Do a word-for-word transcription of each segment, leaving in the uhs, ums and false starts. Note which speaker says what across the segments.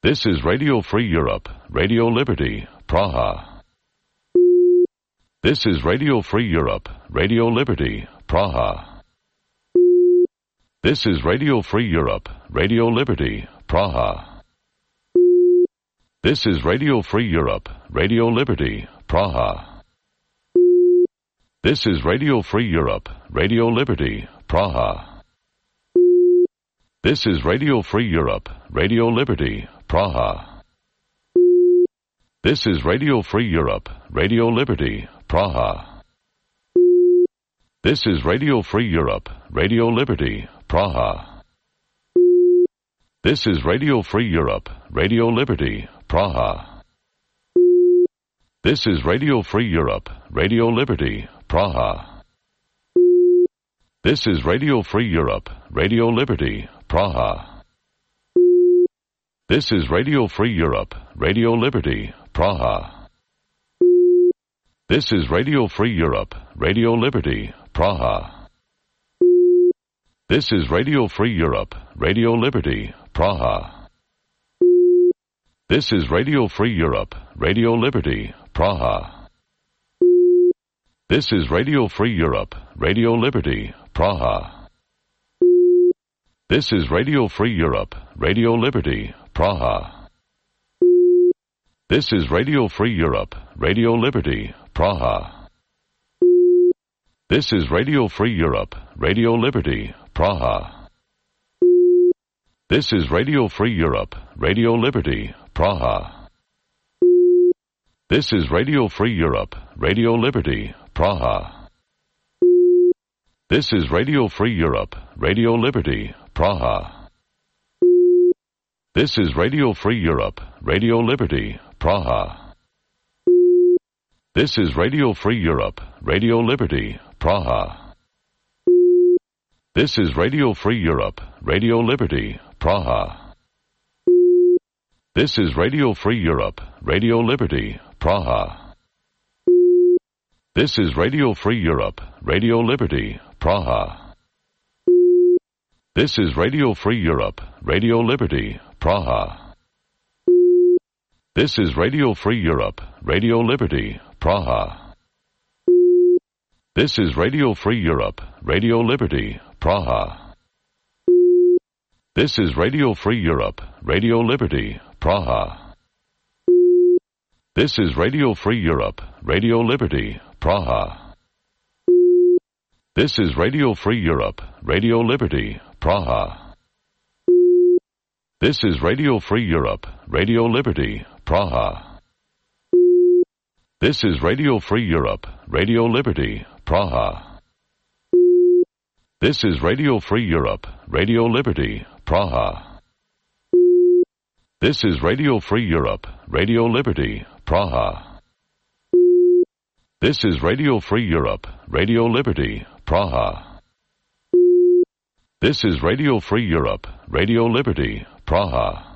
Speaker 1: This is Radio Free Europe, Radio Liberty, Praha. This is Radio Free Europe, Radio Liberty, Praha. This is Radio Free Europe, Radio Liberty, Praha. This is Radio Free Europe, Radio Liberty, Praha. This is Radio Free Europe, Radio Liberty, Praha. This is Radio Free Europe, Radio Liberty, Praha. This is Radio Free Europe, Radio Liberty, Praha. This is Radio Free Europe, Radio Liberty, Praha. This is Radio Free Europe, Radio Liberty, Praha. This is Radio Free Europe, Radio Liberty, Praha. This is Radio Free Europe, Radio Liberty, Praha. This is Radio Free Europe, Radio Liberty, Praha. This is Radio Free Europe, Radio Liberty, Praha. This is Radio Free Europe, Radio Liberty, Praha. This is Radio Free Europe, Radio Liberty, Praha. This is Radio Free Europe, Radio Liberty, Praha. This is Radio Free Europe, Radio Liberty, Praha. This is Radio Free Europe, Radio Liberty, Praha. This is Radio Free Europe, Radio Liberty, Praha. This is Radio Free Europe, Radio Liberty, Praha. This is Radio Free Europe, Radio Liberty, Praha. This is Radio Free Europe, Radio Liberty, Praha. This is Radio Free Europe, Radio Liberty, Praha. This is Radio Free Europe, Radio Liberty, Praha. This is Radio Free Europe, Radio Liberty, Praha. This is Radio Free Europe, Radio Liberty, Praha. This is Radio Free Europe, Radio Liberty, Praha. This is Radio Free Europe, Radio Liberty, Praha. This is Radio Free Europe, Radio Liberty, Praha. This is Radio Free Europe, Radio Liberty, Praha. This is Radio Free Europe, Radio Liberty, Praha. This is Radio Free Europe, Radio Liberty, Praha. This is Radio Free Europe, Radio Liberty, Praha. This is Radio Free Europe, Radio Liberty, Praha. This is Radio Free Europe, Radio Liberty, Praha. This is Radio Free Europe, Radio Liberty, Praha. This is Radio Free Europe, Radio Liberty, Praha. This is Radio Free Europe, Radio Liberty, Praha. This is Radio Free Europe, Radio Liberty, Praha.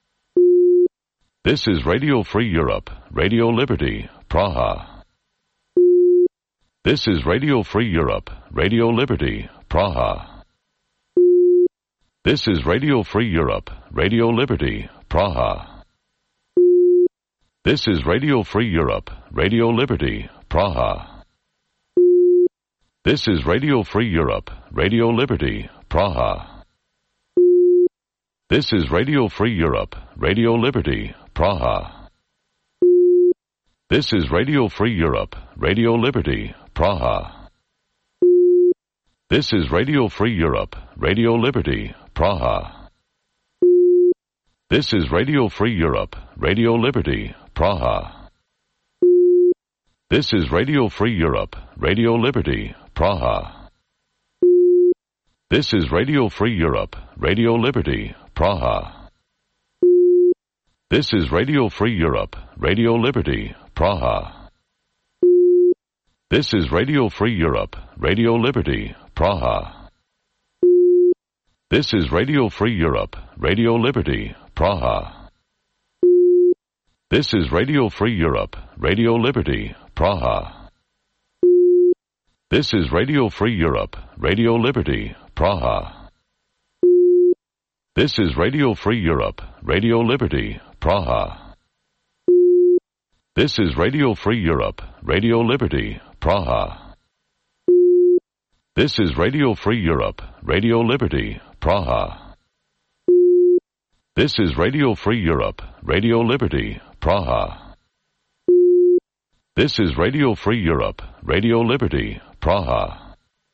Speaker 1: This is Radio Free Europe, Radio Liberty, Praha. This is Radio Free Europe, Radio Liberty, Praha. This is Radio Free Europe, Radio Liberty, Praha. This is Radio Free Europe, Radio Liberty, Praha. This is Radio Free Europe, Radio Liberty, Praha. This is Radio Free Europe, Radio Liberty, Praha. This is Radio Free Europe, Radio Liberty, Praha. This is Radio Free Europe, Radio Liberty, Praha. This is Radio Free Europe, Radio Liberty, Praha. This is Radio Free Europe, Radio Liberty, Praha. This is Radio Free Europe, Radio Liberty, Praha. This is Radio Free Europe, Radio Liberty, Praha. This is Radio Free Europe, Radio Liberty, Praha. This is Radio Free Europe, Radio Liberty, Praha. This is Radio Free Europe, Radio Liberty, Praha. This is Radio Free Europe, Radio Liberty, Praha. This is Radio Free Europe, Radio Liberty, Praha. This is Radio Free Europe, Radio Liberty, Praha. This is Radio Free Europe, Radio Liberty, Praha. This is Radio Free Europe, Radio Liberty, Praha. This is Radio Free Europe, Radio Liberty, Praha.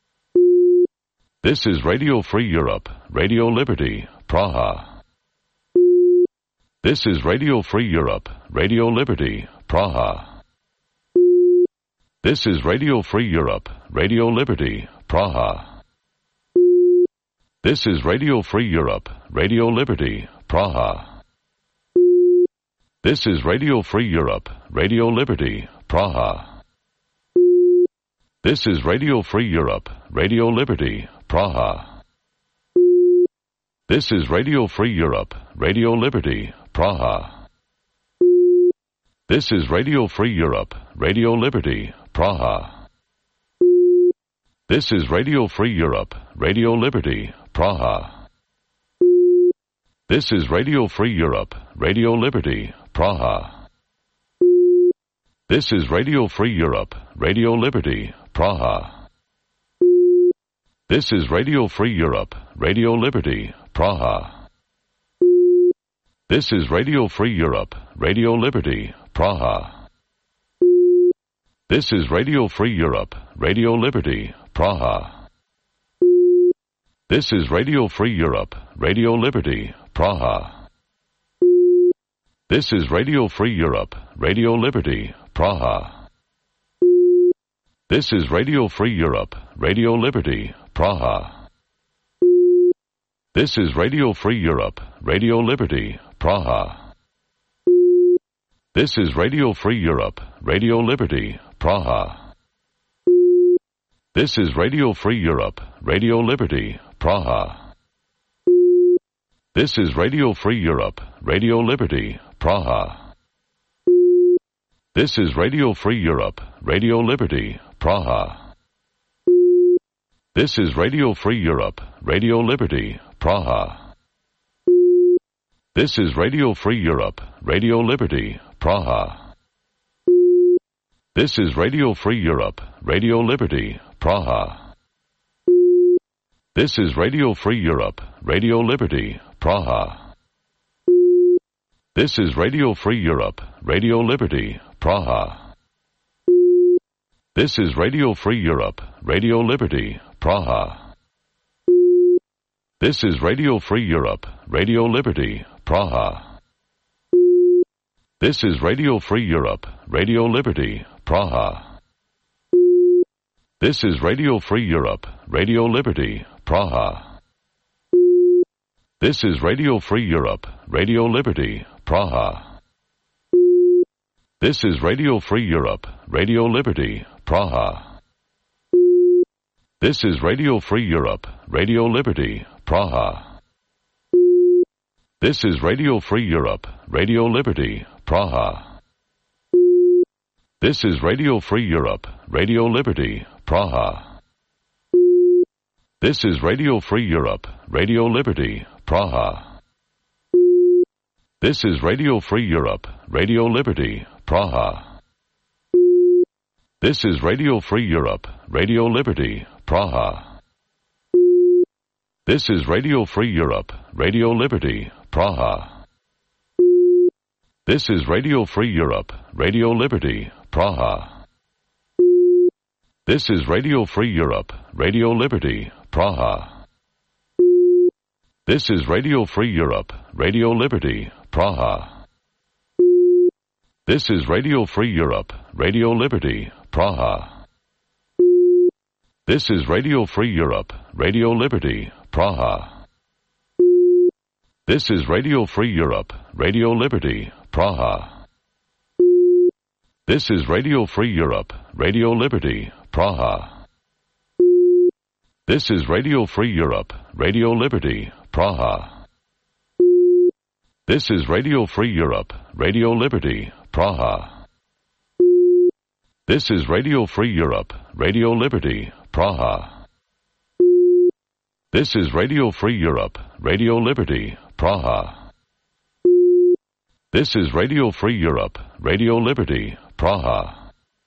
Speaker 1: This is Radio Free Europe, Radio Liberty, Praha. This is Radio Free Europe, Radio Liberty, Praha. This is Radio Free Europe, Radio Liberty, Praha. This is Radio Free Europe, Radio Liberty, Praha. This is Radio Free Europe, Radio Liberty, Praha. This is Radio Free Europe, Radio Liberty, Praha. This is Radio Free Europe, Radio Liberty, Praha. This is Radio Free Europe, Radio Liberty, Praha. This is Radio Free Europe, Radio Liberty, Praha. This is Radio Free Europe, Radio Liberty, Praha. This is Radio Free Europe, Radio Liberty, Praha. This is Radio Free Europe, Radio Liberty, Praha. This is Radio Free Europe, Radio Liberty, Praha. This is Radio Free Europe, Radio Liberty, Praha. This is Radio Free Europe, Radio Liberty, Praha. This is Radio Free Europe, Radio Liberty, Praha. This is Radio Free Europe, Radio Liberty, Praha. This is Radio Free Europe, Radio Liberty, Praha. This is Radio Free Europe, Radio Liberty, Praha. This is Radio Free Europe, Radio Liberty, Praha. This is Radio Free Europe, Radio Liberty, Praha. This is Radio Free Europe, Radio Liberty, Praha. This is Radio Free Europe, Radio Liberty, Praha. This is Radio Free Europe, Radio Liberty, Praha. This is Radio Free Europe, Radio Liberty, Praha. This is Radio Free Europe, Radio Liberty, Praha. This is Radio Free Europe, Radio Liberty, Praha. This is Radio Free Europe, Radio Liberty, Praha. This is Radio Free Europe, Radio Liberty, Praha. This is Radio Free Europe, Radio Liberty, Praha. This is Radio Free Europe, Radio Liberty, Praha. This is Radio Free Europe, Radio Liberty, Praha. This is Radio Free Europe, Radio Liberty, Praha. This is Radio Free Europe, Radio Liberty, Praha. This is Radio Free Europe, Radio Liberty, Praha. This is Radio Free Europe, Radio Liberty, Praha. This is Radio Free Europe, Radio Liberty, Praha. This is Radio Free Europe, Radio Liberty, Praha. This is Radio Free Europe, Radio Liberty, Praha. This is Radio Free Europe, Radio Liberty, Praha. This is Radio Free Europe, Radio Liberty, Praha. This is Radio Free Europe, Radio Liberty, Praha. This is Radio Free Europe, Radio Liberty, Praha. This is Radio Free Europe, Radio Liberty, Praha. This is Radio Free Europe, Radio Liberty, Praha. This is Radio Free Europe, Radio Liberty, Praha. This is Radio Free Europe, Radio Liberty, Praha. This is Radio Free Europe, Radio Liberty, Praha. This is Radio Free Europe, Radio Liberty, Praha. This is Radio Free Europe, Radio Liberty, Praha. This is Radio Free Europe, Radio Liberty, Praha. This is Radio Free Europe, Radio Liberty, Praha.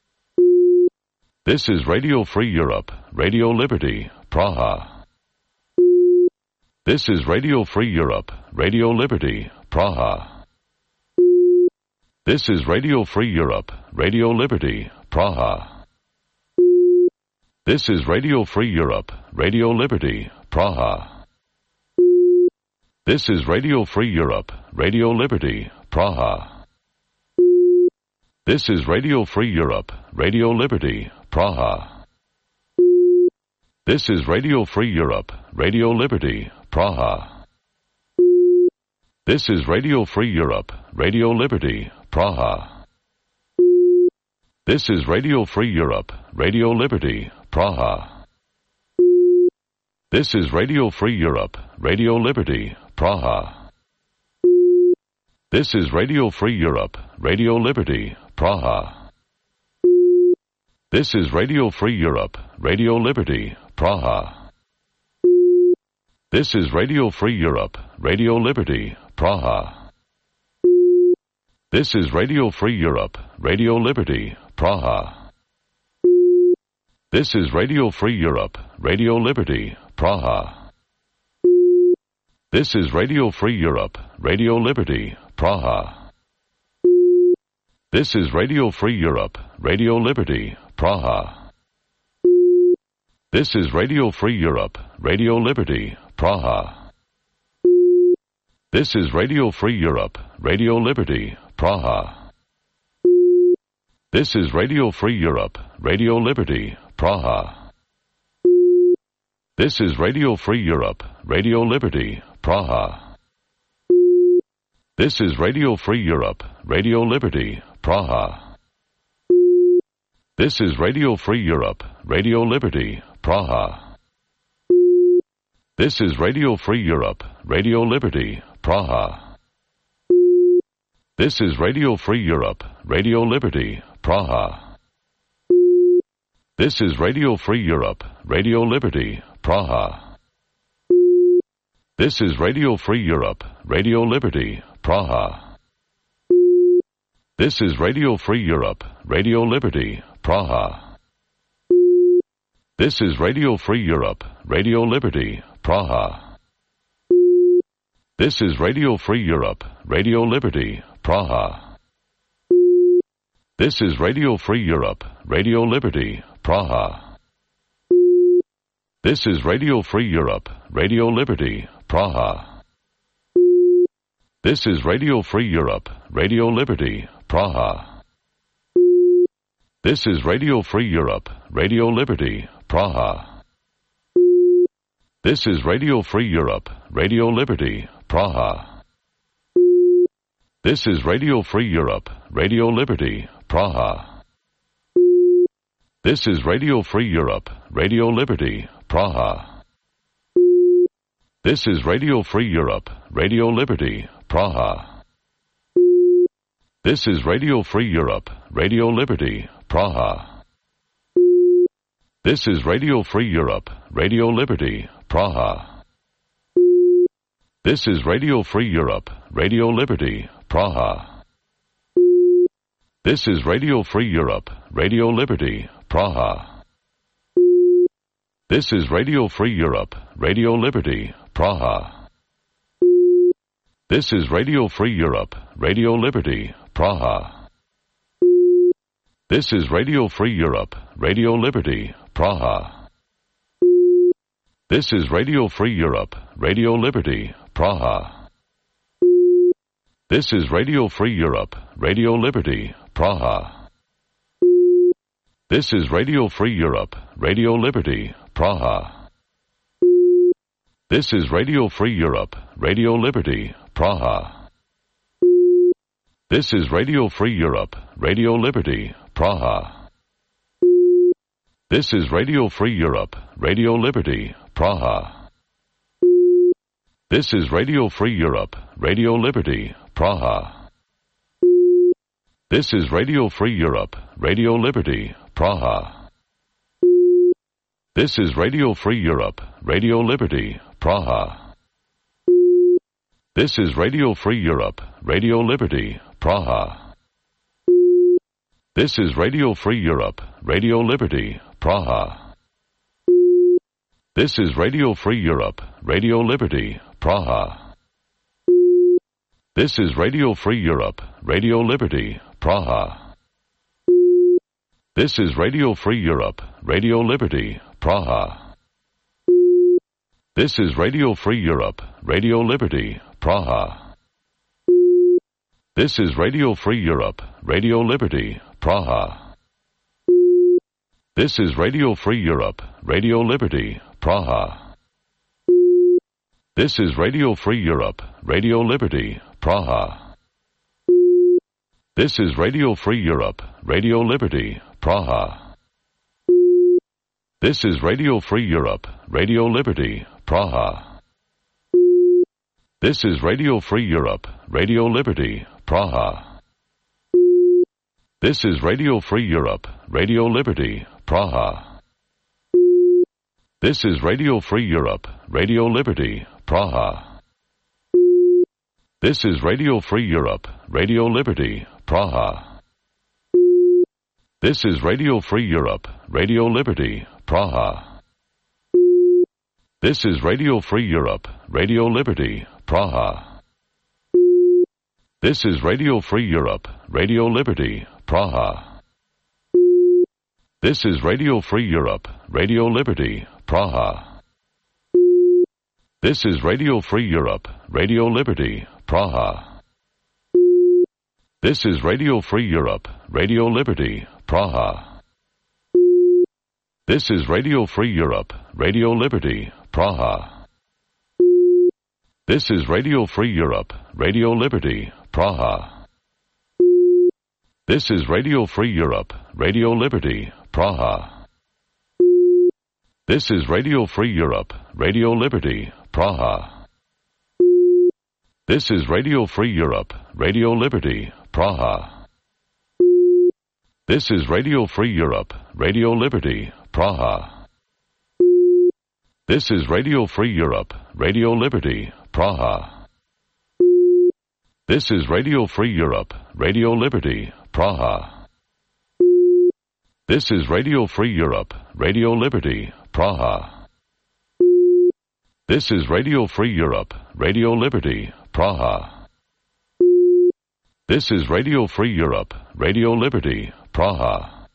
Speaker 1: This is Radio Free Europe, Radio Liberty, Praha. This is Radio Free Europe, Radio Liberty, Praha. This is Radio Free Europe, Radio Liberty, Praha. This is Radio Free Europe, Radio Liberty, Praha. This is Radio Free Europe, Radio Liberty, Praha. This is Radio Free Europe, Radio Liberty, Praha. This is Radio Free Europe, Radio Liberty, Praha. This is Radio Free Europe, Radio Liberty, Praha. This is Radio Free Europe, Radio Liberty, Praha. This is Radio Free Europe, Radio Liberty, Praha. This is Radio Free Europe, Radio Liberty, Praha. This is Radio Free Europe, Radio Liberty, Praha. This is Radio Free Europe, Radio Liberty, Praha. This is Radio Free Europe, Radio Liberty, Praha. This is Radio Free Europe, Radio Liberty, Praha. This is Radio Free Europe, Radio Liberty, Praha. This is Radio Free Europe, Radio Liberty, Praha. This is Radio Free Europe, Radio Liberty, Praha. This is Radio Free Europe, Radio Liberty, Praha. This is Radio Free Europe, Radio Liberty, Praha. This is Radio Free Europe, Radio Liberty, Praha. This is Radio Free Europe, Radio Liberty, Praha. This is Radio Free Europe, Radio Liberty, Praha. This is Radio Free Europe, Radio Liberty, Praha. This is Radio Free Europe, Radio Liberty, Praha. This is Radio Free Europe, Radio Liberty, Praha. This is Radio Free Europe, Radio Liberty, Praha. This is Radio Free Europe, Radio Liberty, Praha. This is Radio Free Europe, Radio Liberty, Praha. This is Radio Free Europe, Radio Liberty, Praha. This is Radio Free Europe, Radio Liberty, Praha. This is Radio Free Europe, Radio Liberty, Praha. This is Radio Free Europe, Radio Liberty, Praha. This is Radio Free Europe, Radio Liberty, Praha. This is Radio Free Europe, Radio Liberty, Praha. This is Radio Free Europe, Radio Liberty, Praha. This is Radio Free Europe, Radio Liberty, Praha. This is Radio Free Europe, Radio Liberty, Praha. This is Radio Free Europe, Radio Liberty, Praha. This is Radio Free Europe, Radio Liberty, Praha. This is Radio Free Europe, Radio Liberty, Praha. This is Radio Free Europe, Radio Liberty, Praha. This is Radio Free Europe, Radio Liberty, Praha. This is Radio Free Europe, Radio Liberty, Praha. This is Radio Free Europe, Radio Liberty, Praha. This is Radio Free Europe, Radio Liberty, Praha. This is Radio Free Europe, Radio Liberty, Praha. This is Radio Free Europe, Radio Liberty, Praha. This is Radio Free Europe, Radio Liberty, Praha. This is Radio Free Europe, Radio Liberty, Praha. This is Radio Free Europe, Radio Liberty, Praha. This is Radio Free Europe, Radio Liberty, Praha. This is Radio Free Europe, Radio Liberty, Praha. This is Radio Free Europe, Radio Liberty, Praha. This is Radio Free Europe, Radio Liberty, Praha. This is Radio Free Europe, Radio Liberty, Praha. This is Radio Free Europe, Radio Liberty, Praha. This is Radio Free Europe, Radio Liberty, Praha. This is Radio Free Europe, Radio Liberty, Praha. This is Radio Free Europe, Radio Liberty, Praha. This is Radio Free Europe, Radio Liberty, Praha. This is Radio Free Europe, Radio Liberty, Praha. This is Radio Free Europe, Radio Liberty, Praha. This is Radio Free Europe, Radio Liberty, Praha. This is Radio Free Europe, Radio Liberty, Praha. This is Radio Free Europe, Radio Liberty, Praha. This is Radio Free Europe, Radio Liberty, Praha. This is Radio Free Europe, Radio Liberty, Praha. This is Radio Free Europe, Radio Liberty, Praha. This is Radio Free Europe, Radio Liberty, Praha. This is Radio Free Europe, Radio Liberty, Praha. This is Radio Free Europe, Radio Liberty, Praha. This is Radio Free Europe, Radio Liberty, Praha. This is Radio Free Europe, Radio Liberty, Praha. This is Radio Free Europe, Radio Liberty, Praha. This is Radio Free Europe, Radio Liberty, Praha. This is Radio Free Europe, Radio Liberty, Praha. This is Radio Free Europe, Radio Liberty, Praha. This is Radio Free Europe, Radio Liberty, Praha. This is Radio Free Europe, Radio Liberty, Praha. This is Radio Free Europe, Radio Liberty, Praha. This is Radio Free Europe, Radio Liberty, Praha. This is Radio Free Europe, Radio Liberty, Praha. This is Radio Free Europe, Radio Liberty, Praha. This is Radio Free Europe, Radio Liberty, Praha. This is Radio Free Europe, Radio Liberty, Praha.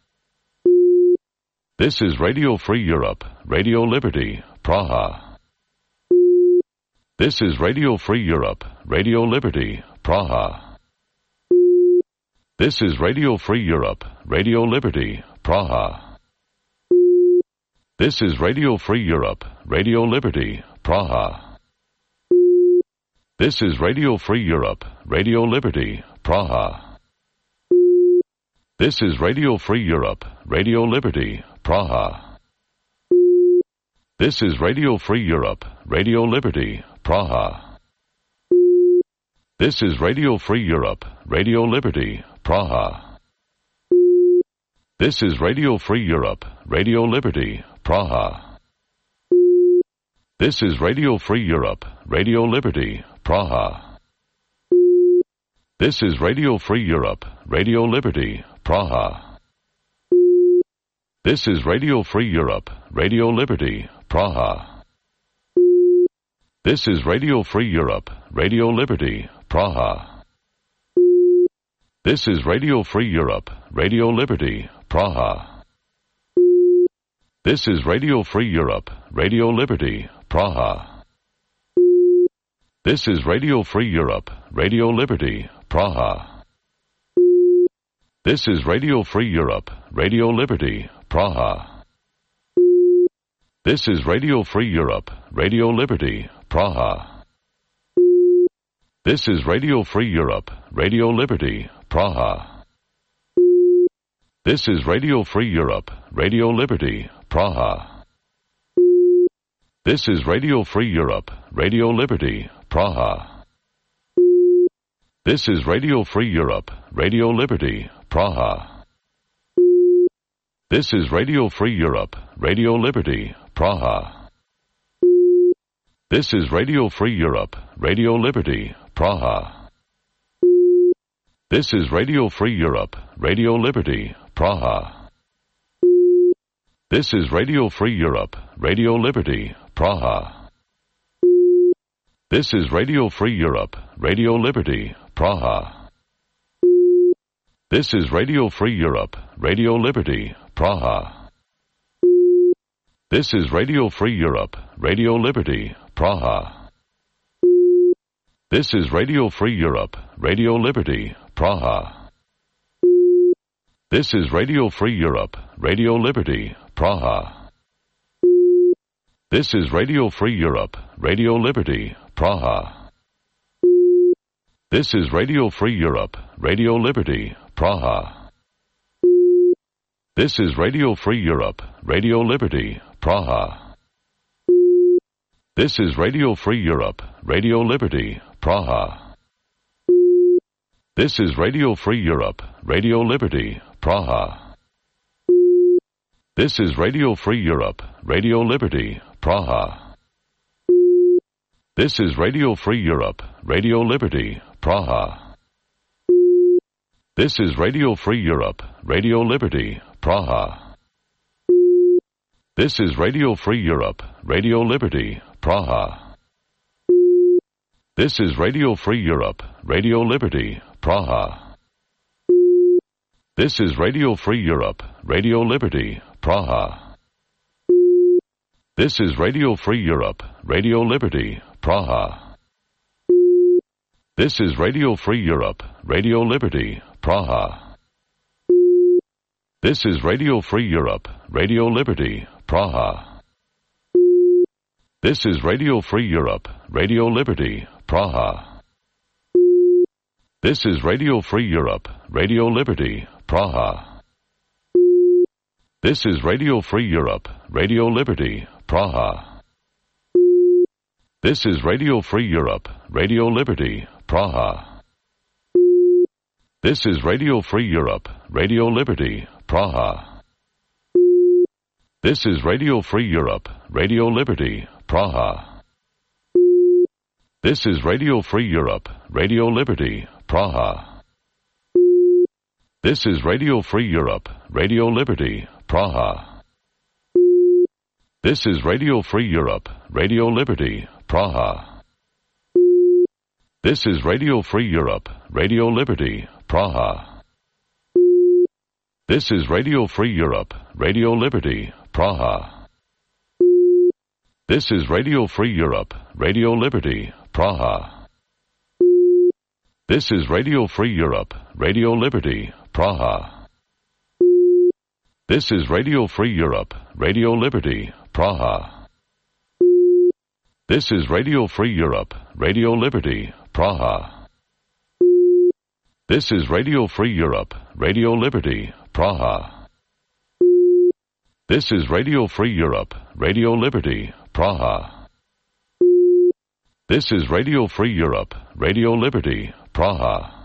Speaker 1: This is Radio Free Europe, Radio Liberty, Praha. This is Radio Free Europe, Radio Liberty, Praha. This is Radio Free Europe, Radio Liberty, Praha. This is Radio Free Europe, Radio Liberty, Praha. This is Radio Free Europe, Radio Liberty, Praha. This is Radio Free Europe, Radio Liberty, Praha. This is Radio Free Europe, Radio Liberty, Praha. This is Radio Free Europe, Radio Liberty, Praha. This is Radio Free Europe, Radio Liberty, Praha. This is Radio Free Europe, Radio Liberty, Praha. This is Radio Free Europe, Radio Liberty, Praha. This is Radio Free Europe, Radio Liberty, Praha. This is Radio Free Europe, Radio Liberty, Praha. This is Radio Free Europe, Radio Liberty, Praha. This is Radio Free Europe, Radio Liberty, Praha. This is Radio Free Europe, Radio Liberty, Praha. This is Radio Free Europe, Radio Liberty, Praha. This is Radio Free Europe, Radio Liberty, Praha. This is Radio Free Europe, Radio Liberty, Praha. This is Radio Free Europe, Radio Liberty, Praha. This is Radio Free Europe, Radio Liberty, Praha. This is Radio Free Europe, Radio Liberty, Praha. This is Radio Free Europe, Radio Liberty, Praha. This is Radio Free Europe, Radio Liberty, Praha. This is Radio Free Europe, Radio Liberty, Praha. This is Radio Free Europe, Radio Liberty, Praha. This is Radio Free Europe, Radio Liberty, Praha. This is Radio Free Europe, Radio Liberty, Praha. This is Radio Free Europe, Radio Liberty, Praha. This is Radio Free Europe, Radio Liberty, Praha. This is Radio Free Europe, Radio Liberty, Praha. This is Radio Free Europe, Radio Liberty, Praha. This is Radio Free Europe, Radio Liberty, Praha. This is Radio Free Europe, Radio Liberty, Praha. This is Radio Free Europe, Radio Liberty, Praha. This is Radio Free Europe, Radio Liberty, Praha. This is Radio Free Europe, Radio Liberty, Praha. This is Radio Free Europe, Radio Liberty, Praha. This is Radio Free Europe, Radio Liberty, Praha. This is Radio Free Europe, Radio Liberty, Praha. This is Radio Free Europe, Radio Liberty, Praha. This is Radio Free Europe, Radio Liberty, Praha. This is Radio Free Europe, Radio Liberty, Praha. This is Radio Free Europe, Radio Liberty, Praha. This is Radio Free Europe, Radio Liberty, Praha. This is Radio Free Europe, Radio Liberty, Praha. This is Radio Free Europe, Radio Liberty, Praha. This is Radio Free Europe, Radio Liberty, Praha. This is Radio Free Europe, Radio Liberty, Praha. This is Radio Free Europe, Radio Liberty, Praha. This is Radio Free Europe, Radio Liberty, Praha. This is Radio Free Europe, Radio Liberty, Praha. This is Radio Free Europe, Radio Liberty, Praha. This is Radio Free Europe, Radio Liberty, Praha. This is Radio Free Europe, Radio Liberty, Praha. This is Radio Free Europe, Radio Liberty, Praha. This is Radio Free Europe, Radio Liberty, Praha. This is Radio Free Europe, Radio Liberty, Praha. This is Radio Free Europe, Radio Liberty, Praha. This is Radio Free Europe, Radio Liberty, Praha. This is Radio Free Europe, Radio Liberty, Praha. This is Radio Free Europe, Radio Liberty, Praha. This is Radio Free Europe, Radio Liberty, Praha.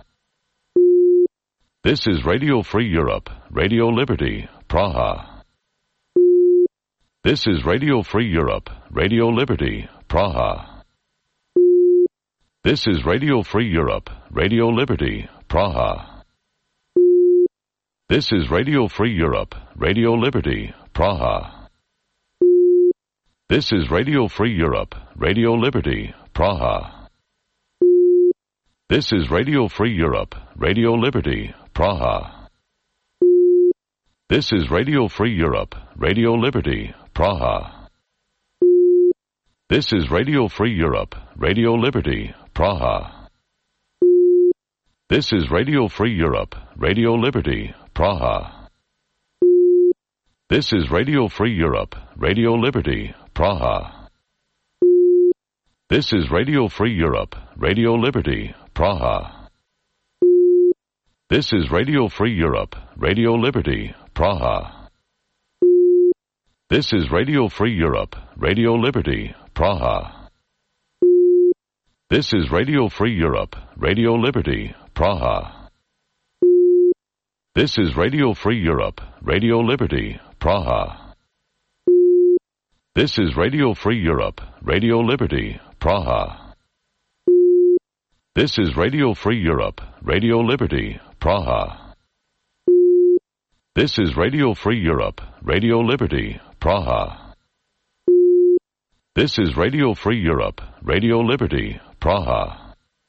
Speaker 1: This is Radio Free Europe, Radio Liberty, Praha. This is Radio Free Europe, Radio Liberty, Praha. This is Radio Free Europe, Radio Liberty, Praha. This is Radio Free Europe, Radio Liberty, Praha. This is Radio Free Europe, Radio Liberty, Praha. This is Radio Free Europe, Radio Liberty, Praha. This is Radio Free Europe, Radio Liberty, Praha. This is Radio Free Europe, Radio Liberty, Praha. This is Radio Free Europe, Radio Liberty, Praha. This is Radio Free Europe, Radio Liberty, Praha. This is Radio Free Europe, Radio Liberty, Praha. This is Radio Free Europe, Radio Liberty, Praha. This is Radio Free Europe, Radio Liberty, Praha. This is Radio Free Europe, Radio Liberty, Praha. This is Radio Free Europe, Radio Liberty, Praha. This is Radio Free Europe, Radio Liberty, Praha. This is Radio Free Europe, Radio Liberty, Praha. This is Radio Free Europe, Radio Liberty, Praha. This is Radio Free Europe, Radio Liberty, Praha. This is Radio Free Europe, Radio Liberty, Praha. This is Radio Free Europe, Radio Liberty, Praha. This is Radio Free Europe, Radio Liberty, Praha. This is Radio Free Europe, Radio Liberty, Praha. This is Radio Free Europe, Radio Liberty, Praha. This is Radio Free Europe, Radio Liberty, Praha.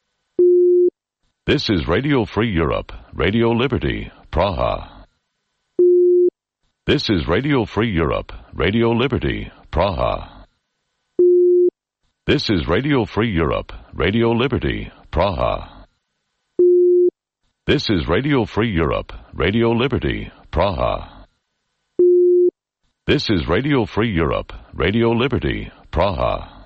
Speaker 1: This is Radio Free Europe, Radio Liberty, Praha. This is Radio Free Europe, Radio Liberty, Praha. This is Radio Free Europe, Radio Liberty, Praha. This is Radio Free Europe, Radio Liberty, Praha. This is Radio Free Europe, Radio Liberty, Praha.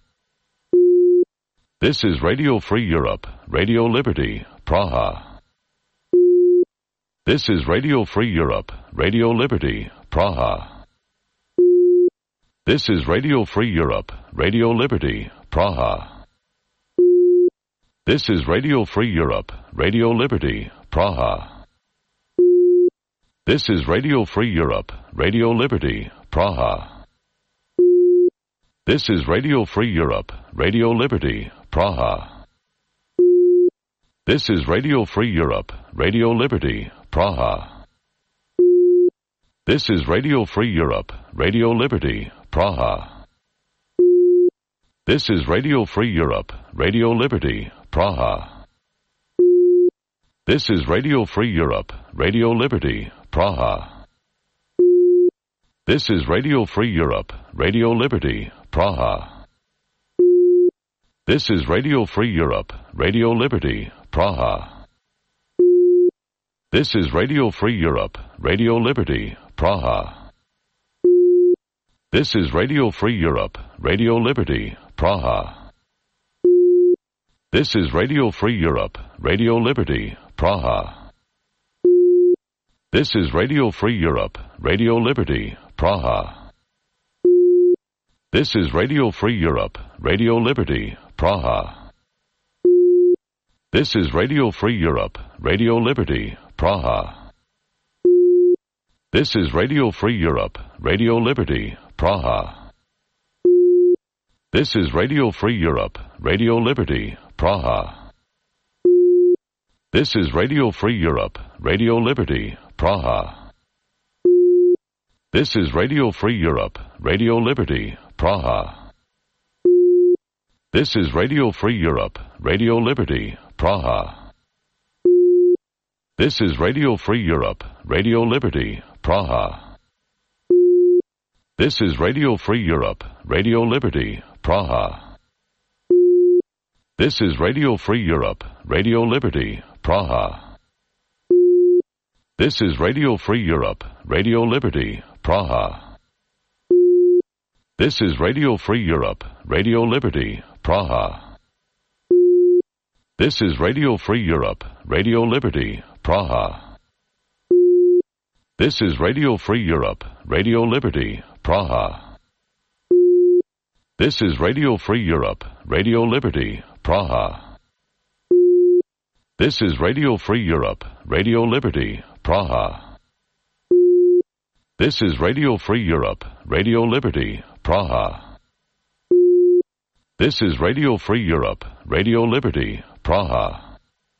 Speaker 1: This is Radio Free Europe, Radio Liberty, Praha. This is Radio Free Europe, Radio Liberty, Praha. This is Radio Free Europe, Radio Liberty, Praha. This is Radio Free Europe, Radio Liberty, Praha. This is Radio Free Europe, Radio Liberty, Praha. This is Radio Free Europe, Radio Liberty, Praha. This is Radio Free Europe, Radio Liberty, Praha. This is Radio Free Europe, Radio Liberty, Praha. This is Radio Free Europe, Radio Liberty, Praha. This is Radio Free Europe, Radio Liberty, Praha. This is Radio Free Europe, Radio Liberty, Praha. This is Radio Free Europe, Radio Liberty, Praha. This is Radio Free Europe, Radio Liberty, Praha. This is Radio Free Europe, Radio Liberty, Praha. This is Radio Free Europe, Radio Liberty, Praha. This is Radio Free Europe, Radio Liberty, Praha. This is Radio Free Europe, Radio Liberty, Praha. This is Radio Free Europe, Radio Liberty, Praha. This is Radio Free Europe, Radio Liberty, Praha. This is Radio Free Europe, Radio Liberty, Praha. This is Radio Free Europe, Radio Liberty, Praha. This is Radio Free Europe, Radio Liberty, Praha. This is Radio Free Europe, Radio Liberty, Praha. This is Radio Free Europe, Radio Liberty, Praha. This is Radio Free Europe, Radio Liberty, Praha. This is Radio Free Europe, Radio Liberty, Praha. This is Radio Free Europe, Radio Liberty, Praha. This is Radio Free Europe, Radio Liberty, Praha. This is Radio Free Europe, Radio Liberty, Praha. This is Radio Free Europe, Radio Liberty, Praha. This is Radio Free Europe, Radio Liberty, Praha. This is Radio Free Europe, Radio Liberty, Praha. This is Radio Free Europe, Radio Liberty, Praha. This is Radio Free Europe, Radio Liberty, Praha.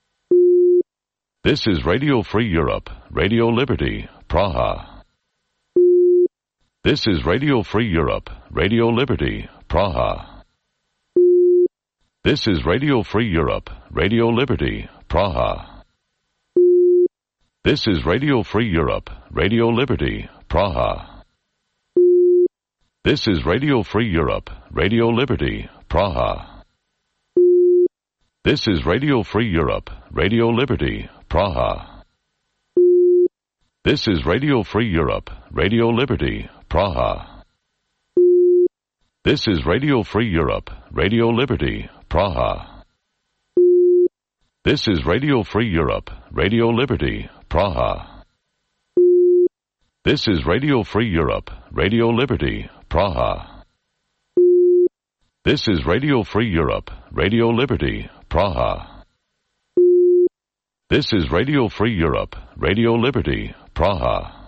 Speaker 1: This is Radio Free Europe, Radio Liberty, Praha. This is Radio Free Europe, Radio Liberty, Praha. This is Radio Free Europe, Radio Liberty, Praha. This is Radio Free Europe, Radio Liberty, Praha. This is Radio Free Europe, Radio Liberty, Praha. This is Radio Free Europe, Radio Liberty, Praha. This is Radio Free Europe, Radio Liberty, Praha. This is Radio Free Europe, Radio Liberty, Praha. This is Radio Free Europe, Radio Liberty, Praha. This is Radio Free Europe, Radio Liberty, Praha. This is Radio Free Europe, Radio Liberty, Praha. This is Radio Free Europe, Radio Liberty, Praha.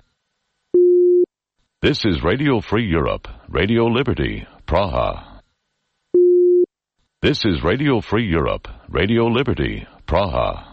Speaker 1: This is Radio Free Europe, Radio Liberty, Praha. This is Radio Free Europe, Radio Liberty, Praha.